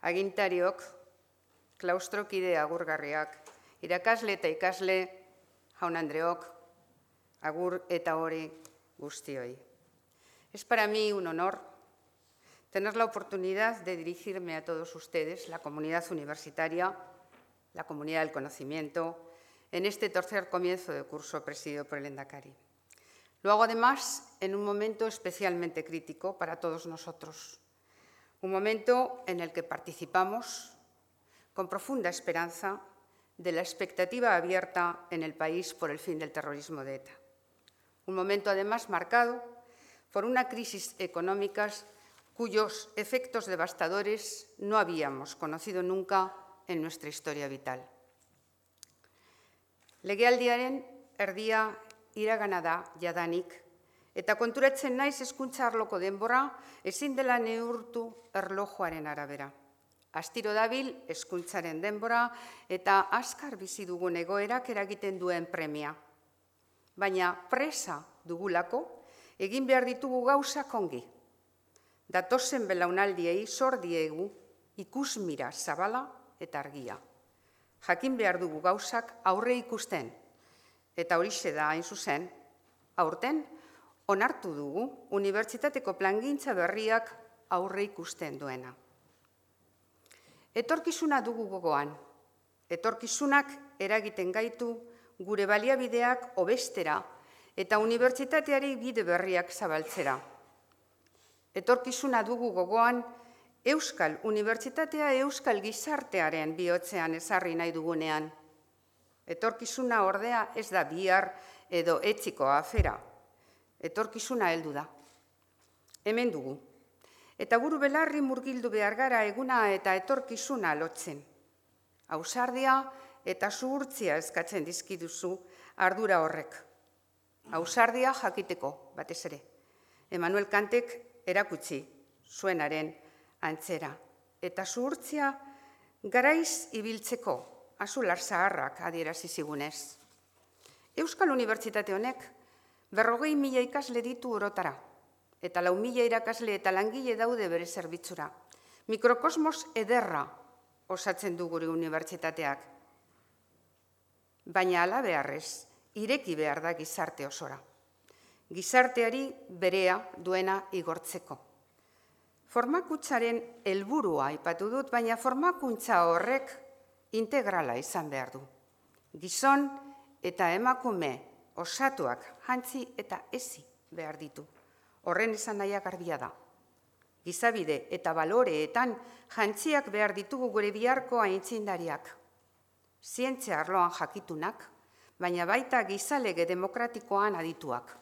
agintariok, klaustrokide agurgarriak, irakasle eta ikasle jaun-andreok, agur eta hori guztioi. Es para mí un honor tener la oportunidad de dirigirme a todos ustedes, la comunidad universitaria, la comunidad del conocimiento, en este tercer comienzo de curso presidido por el Lehendakari. Lo hago además en un momento especialmente crítico para todos nosotros, un momento en el que participamos con profunda esperanza de la expectativa abierta en el país por el fin del terrorismo de ETA. Un momento además marcado por una crisis económica cuyos efectos devastadores no habíamos conocido nunca en nuestra historia vital. Legealdiaren erdia iragana da jadanik, eta konturatzen naiz hezkuntza arloko denbora ezin dela neurtu erlojuaren arabera. Astiro dabil hezkuntzaren denbora eta azkar bizi dugun egoerak eragiten duen premia. Baina presa dugulako egin behar ditugu gauzak ongi. Datozen belaunaldiei zor diegu ikusmira zabala eta argia. Jakin behar dugu gauzak aurre ikusten, eta horixe da hain zuzen, aurten onartu dugu unibertsitateko plangintza berriak aurre ikusten duena. Etorkizuna dugu gogoan, etorkizunak eragiten gaitu gure baliabideak hobestera eta unibertsitateari bide berriak zabaltzera. Etorkizuna dugu gogoan, Euskal Unibertsitatea Euskal Gizartearen bihotzean ezarri nahi dugunean. Etorkizuna ordea ez da bihar edo etziko afera. Etorkizuna heldu da. Hemen dugu. Eta buru belarri murgildu behar gara eguna eta etorkizuna lotzen. Ausardia eta zuhurtzia eskatzen dizkiduzu ardura horrek. Ausardia jakiteko, batez ere. Emmanuel Kantek erakutsi zuenaren antzera. Eta zuhurtzia garaiz ibiltzeko azular zaharrak adierazi zigunez. Euskal Unibertsitate honek 40.000 ikasle ditu orotara, eta 4.000 irakasle eta langile daude bere zerbitzura. Mikrokosmos ederra osatzen du gure unibertsitateak. Baina hala beharrez, ireki behar da gizarte osora. Gizarteari berea duena igortzeko. Formakuntzaren helburua aipatu dut, baina formakuntza horrek integrala izan behar du. Gizon eta emakume osatuak jantzi eta ezi behar ditu. Horren esan nahiak garbia da. Gizabide eta baloreetan jantziak behar ditugu gure biharko aintzindariak. Zientzia arloan jakitunak, baina baita gizalege demokratikoan adituak.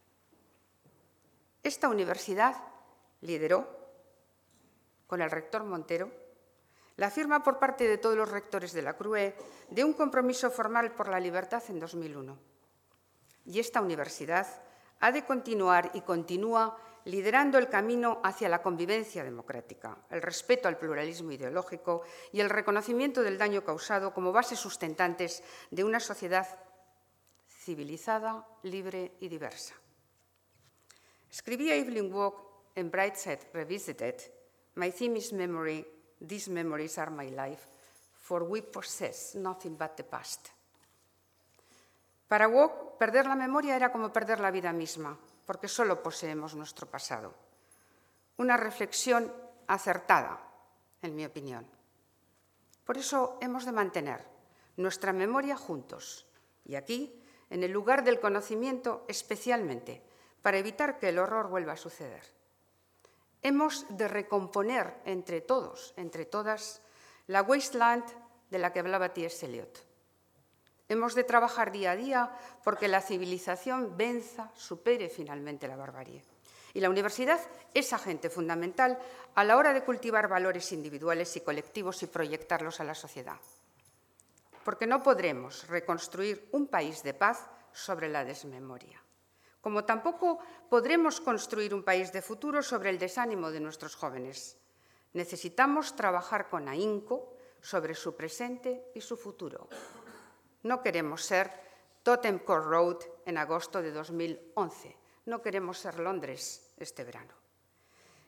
Esta universidad lideró, con el rector Montero, la firma por parte de todos los rectores de la CRUE de un compromiso formal por la libertad en 2001. Y esta universidad ha de continuar y continúa liderando el camino hacia la convivencia democrática, el respeto al pluralismo ideológico y el reconocimiento del daño causado como bases sustentantes de una sociedad civilizada, libre y diversa. Escribía Evelyn Waugh en Brightside Revisited: "My theme is memory, these memories are my life, for we possess nothing but the past." Para Waugh, perder la memoria era como perder la vida misma, porque solo poseemos nuestro pasado. Una reflexión acertada, en mi opinión. Por eso hemos de mantener nuestra memoria juntos, y aquí, en el lugar del conocimiento especialmente, para evitar que el horror vuelva a suceder. Hemos de recomponer entre todos, entre todas, la wasteland de la que hablaba T.S. Eliot. Hemos de trabajar día a día porque la civilización venza, supere finalmente la barbarie. Y la universidad es agente fundamental a la hora de cultivar valores individuales y colectivos y proyectarlos a la sociedad. Porque no podremos reconstruir un país de paz sobre la desmemoria. Como tampoco podremos construir un país de futuro sobre el desánimo de nuestros jóvenes. Necesitamos trabajar con ahínco sobre su presente y su futuro. No queremos ser Tottenham Court Road en agosto de 2011. No queremos ser Londres este verano.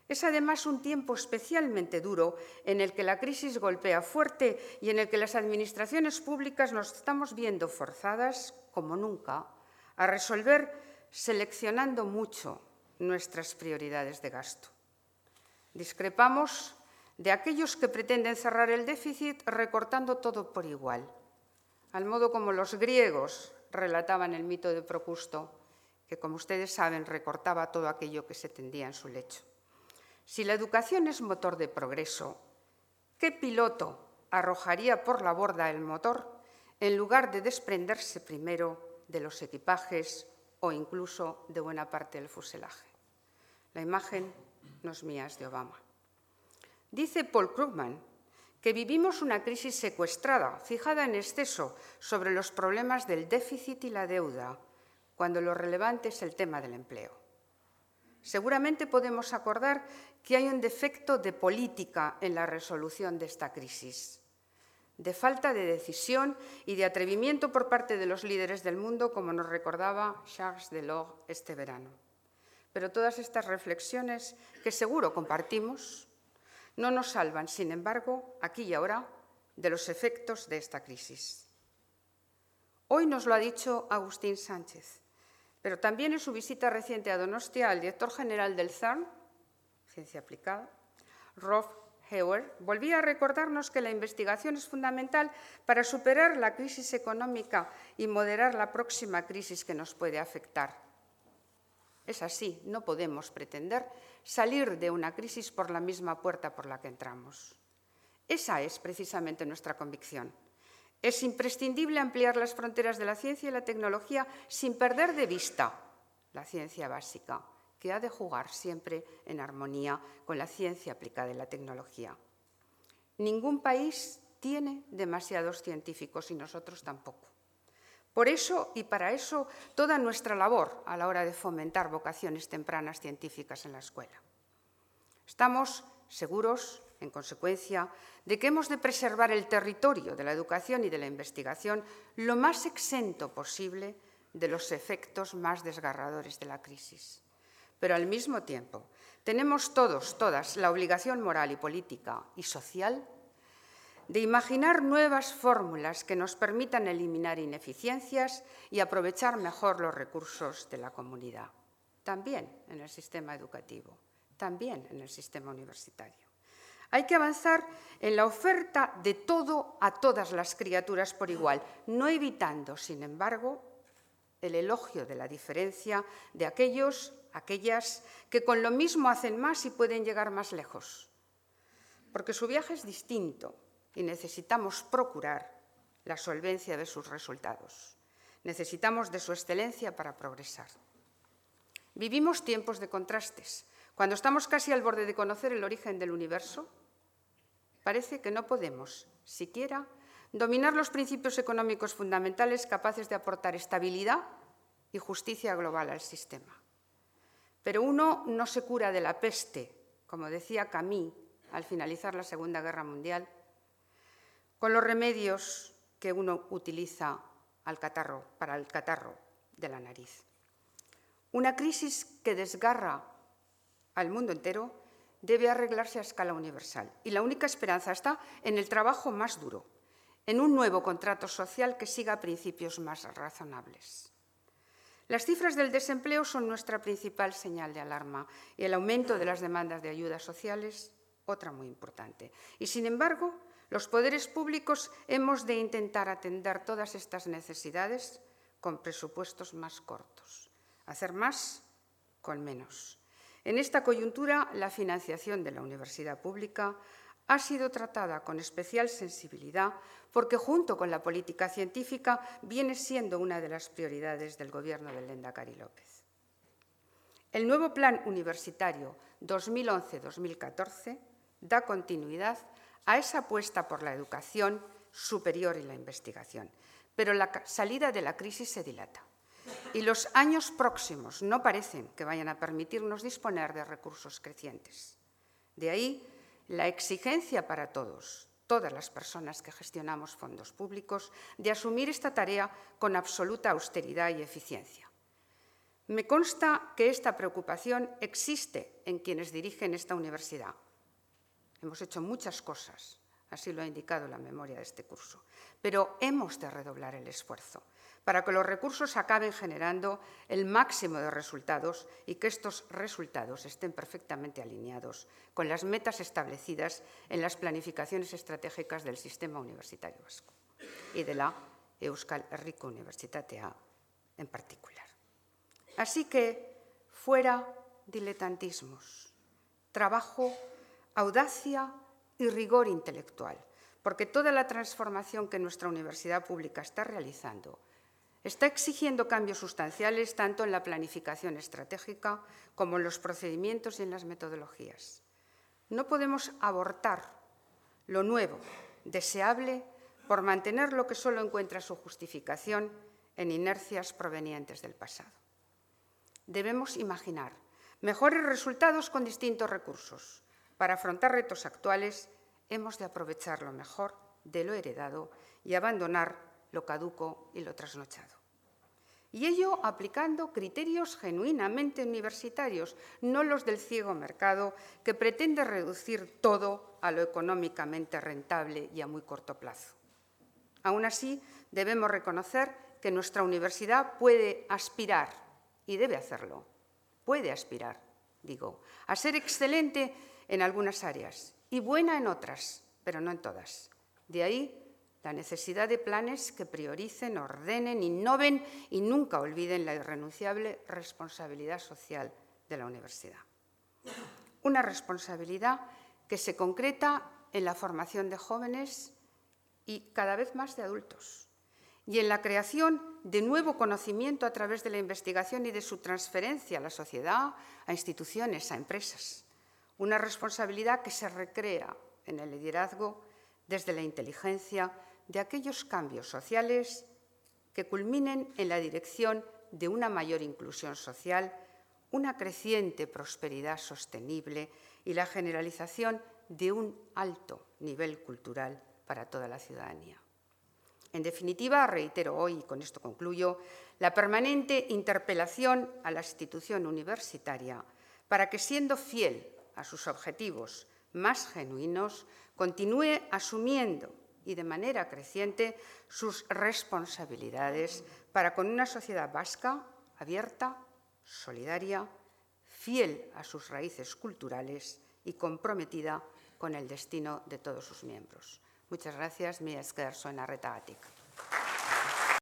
Es además un tiempo especialmente duro en el que la crisis golpea fuerte y en el que las administraciones públicas nos estamos viendo forzadas, como nunca, a resolver seleccionando mucho nuestras prioridades de gasto. Discrepamos de aquellos que pretenden cerrar el déficit recortando todo por igual, al modo como los griegos relataban el mito de Procusto, que, como ustedes saben, recortaba todo aquello que se tendía en su lecho. Si la educación es motor de progreso, ¿qué piloto arrojaría por la borda el motor en lugar de desprenderse primero de los equipajes o incluso de buena parte del fuselaje? La imagen no es mía, es de Obama. Dice Paul Krugman que vivimos una crisis secuestrada, fijada en exceso sobre los problemas del déficit y la deuda, cuando lo relevante es el tema del empleo. Seguramente podemos acordar que hay un defecto de política en la resolución de esta crisis, de falta de decisión y de atrevimiento por parte de los líderes del mundo, como nos recordaba Jacques Delors este verano. Pero todas estas reflexiones, que seguro compartimos, no nos salvan, sin embargo, aquí y ahora, de los efectos de esta crisis. Hoy nos lo ha dicho Agustín Sánchez, pero también en su visita reciente a Donostia, el director general del CERN, Ciencia Aplicada, Rolf Heuer, volvía a recordarnos que la investigación es fundamental para superar la crisis económica y moderar la próxima crisis que nos puede afectar. Es así, no podemos pretender salir de una crisis por la misma puerta por la que entramos. Esa es precisamente nuestra convicción. Es imprescindible ampliar las fronteras de la ciencia y la tecnología sin perder de vista la ciencia básica, que ha de jugar siempre en armonía con la ciencia aplicada y la tecnología. Ningún país tiene demasiados científicos y nosotros tampoco. Por eso y para eso, toda nuestra labor a la hora de fomentar vocaciones tempranas científicas en la escuela. Estamos seguros, en consecuencia, de que hemos de preservar el territorio de la educación y de la investigación lo más exento posible de los efectos más desgarradores de la crisis. Pero al mismo tiempo, tenemos todas, la obligación moral y política y social de imaginar nuevas fórmulas que nos permitan eliminar ineficiencias y aprovechar mejor los recursos de la comunidad, también en el sistema educativo, también en el sistema universitario. Hay que avanzar en la oferta de todo a todas las criaturas por igual, no evitando, sin embargo, el elogio de la diferencia de aquellas que con lo mismo hacen más y pueden llegar más lejos, porque su viaje es distinto y necesitamos procurar la solvencia de sus resultados. Necesitamos de su excelencia para progresar. Vivimos tiempos de contrastes. Cuando estamos casi al borde de conocer el origen del universo, parece que no podemos siquiera dominar los principios económicos fundamentales capaces de aportar estabilidad y justicia global al sistema. Pero uno no se cura de la peste, como decía Camus al finalizar la Segunda Guerra Mundial, con los remedios que uno utiliza para el catarro de la nariz. Una crisis que desgarra al mundo entero debe arreglarse a escala universal y la única esperanza está en el trabajo más duro, en un nuevo contrato social que siga principios más razonables. Las cifras del desempleo son nuestra principal señal de alarma y el aumento de las demandas de ayudas sociales, otra muy importante. Y, sin embargo, los poderes públicos hemos de intentar atender todas estas necesidades con presupuestos más cortos, hacer más con menos. En esta coyuntura, la financiación de la universidad pública ha sido tratada con especial sensibilidad porque, junto con la política científica, viene siendo una de las prioridades del Gobierno del Lehendakari López. El nuevo Plan Universitario 2011-2014 da continuidad a esa apuesta por la educación superior y la investigación, pero la salida de la crisis se dilata y los años próximos no parecen que vayan a permitirnos disponer de recursos crecientes. De ahí la exigencia para todas las personas que gestionamos fondos públicos, de asumir esta tarea con absoluta austeridad y eficiencia. Me consta que esta preocupación existe en quienes dirigen esta universidad. Hemos hecho muchas cosas, así lo ha indicado la memoria de este curso, pero hemos de redoblar el esfuerzo para que los recursos acaben generando el máximo de resultados y que estos resultados estén perfectamente alineados con las metas establecidas en las planificaciones estratégicas del sistema universitario vasco y de la Euskal Herriko Unibertsitatea en particular. Así que, fuera diletantismos, trabajo, audacia y rigor intelectual, porque toda la transformación que nuestra universidad pública está realizando está exigiendo cambios sustanciales tanto en la planificación estratégica como en los procedimientos y en las metodologías. No podemos abortar lo nuevo, deseable, por mantener lo que solo encuentra su justificación en inercias provenientes del pasado. Debemos imaginar mejores resultados con distintos recursos. Para afrontar retos actuales, hemos de aprovechar lo mejor de lo heredado y abandonar lo caduco y lo trasnochado. Y ello aplicando criterios genuinamente universitarios, no los del ciego mercado que pretende reducir todo a lo económicamente rentable y a muy corto plazo. Aún así, debemos reconocer que nuestra universidad puede aspirar, y debe hacerlo, puede aspirar, a ser excelente en algunas áreas y buena en otras, pero no en todas. De ahí la necesidad de planes que prioricen, ordenen, innoven y nunca olviden la irrenunciable responsabilidad social de la universidad. Una responsabilidad que se concreta en la formación de jóvenes y cada vez más de adultos, y en la creación de nuevo conocimiento a través de la investigación y de su transferencia a la sociedad, a instituciones, a empresas. Una responsabilidad que se recrea en el liderazgo desde la inteligencia de aquellos cambios sociales que culminen en la dirección de una mayor inclusión social, una creciente prosperidad sostenible y la generalización de un alto nivel cultural para toda la ciudadanía. En definitiva, reitero hoy, y con esto concluyo, la permanente interpelación a la institución universitaria para que, siendo fiel a sus objetivos más genuinos, continúe asumiendo y de manera creciente sus responsabilidades para con una sociedad vasca abierta, solidaria, fiel a sus raíces culturales y comprometida con el destino de todos sus miembros. Muchas gracias, mila esker zuen arretagatik.